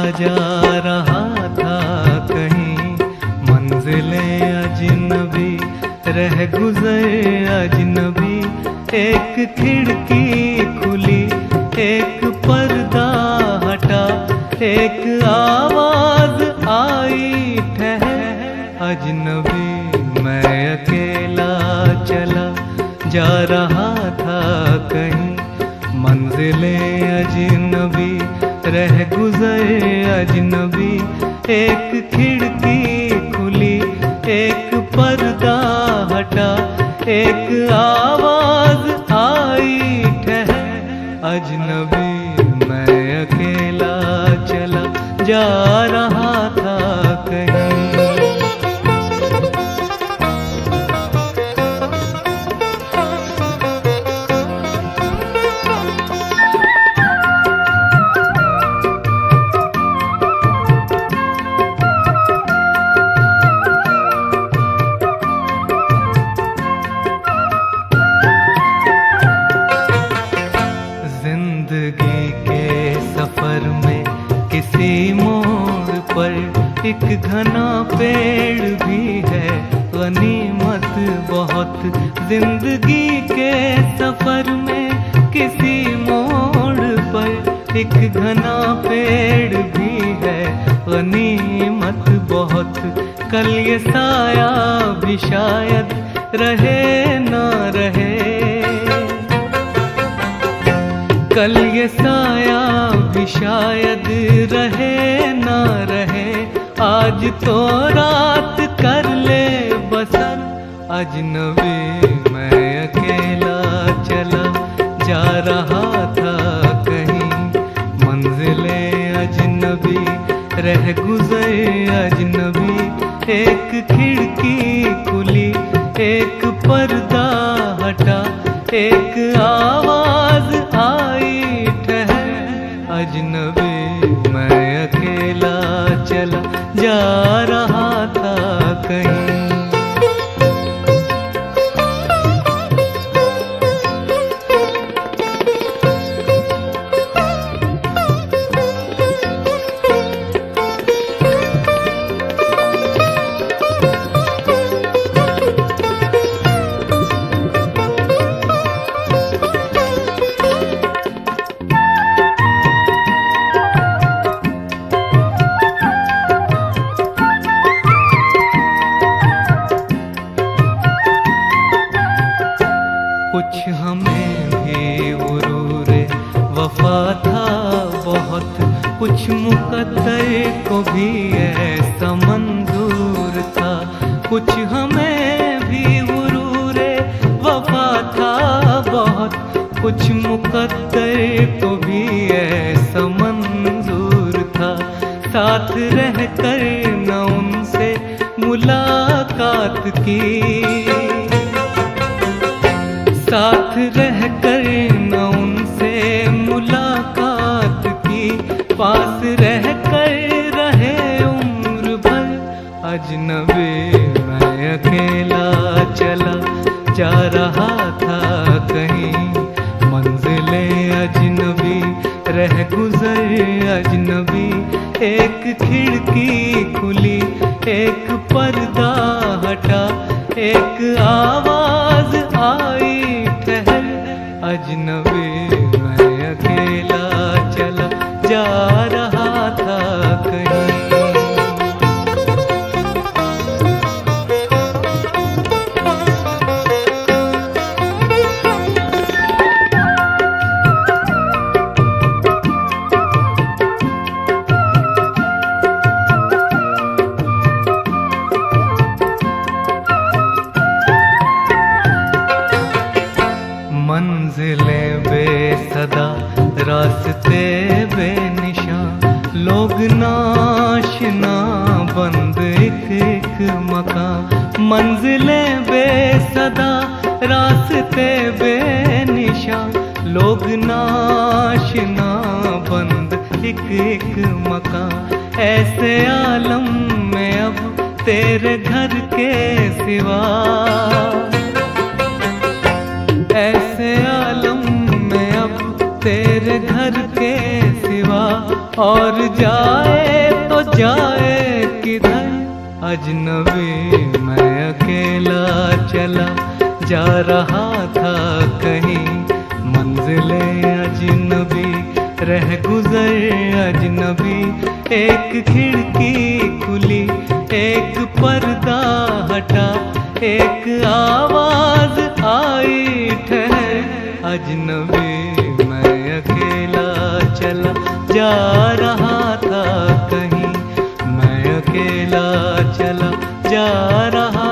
जा रहा था कहीं, मंजिलें अजनबी रह गुजरे अजनबी। एक खिड़की खुली, एक पर्दा हटा, एक आवाज आई ठहर अजनबी। मैं अकेला चला जा रहा था कहीं, मंजिलें अजनबी रह गुजरे अजनबी। एक खिड़की खुली, एक पर्दा हटा, एक आवाज आई ठहर अजनबी। मैं अकेला चला जा रहा था कहीं। जिंदगी के सफर में किसी मोड़ पर एक घना पेड़ भी है गनीमत बहुत। जिंदगी के सफर में किसी मोड़ पर एक घना पेड़ भी है गनीमत बहुत। कल ये साया भी शायद रहे ना रहे, कल ये साया भी शायद रहे ना रहे। आज तो रात कर ले बसर अजनबी। मैं अकेला चला जा रहा था कहीं, मंजिलें अजनबी रह गुजरे अजनबी। एक खिड़की खुली, एक पर्दा हटा, एक आवाज आई ठहर अजनबी। मैं अकेला चला जा रहा था कहीं। कुछ हमें भी गुरूरे वफा था बहुत, कुछ मुकद्दर को भी ऐसा मंजूर था। कुछ हमें भी गुरूरे वफा था बहुत, कुछ मुकद्दर को भी ऐसा मंजूर था। साथ रह कर न उनसे मुलाकात की, साथ रह कर न उनसे मुलाकात की। पास रह कर रहे उम्र भर अजनबी। मैं अकेला चला जा रहा था कहीं, मंजिलें अजनबी रह गुजरे अजनबी। एक खिड़की खुली, एक पर्दा हटा, एक आवाज आई ठहर अजनबी। मैं अकेला चला जा रहा था कहीं। मंजिलें बेसदा, रास्ते बेनिशान, लोग नाशना बंद एक एक मकान। मंजिलें बेसदा, रास्ते बेनिशान, लोग नाशना बंद एक एक मकान। ऐसे आलम में अब तेरे घर के सिवा, ऐसे आलम में अब तेरे घर के सिवा और जाए तो जाए किधर अजनबी। मैं अकेला चला जा रहा था कहीं, मंजिले अजनबी रह गुजर अजनबी। एक खिड़की खुली, एक पर्दा हटा, एक आवाज आई ठहर अजनबी। मैं अकेला चला जा रहा था कहीं, मैं अकेला चला जा रहा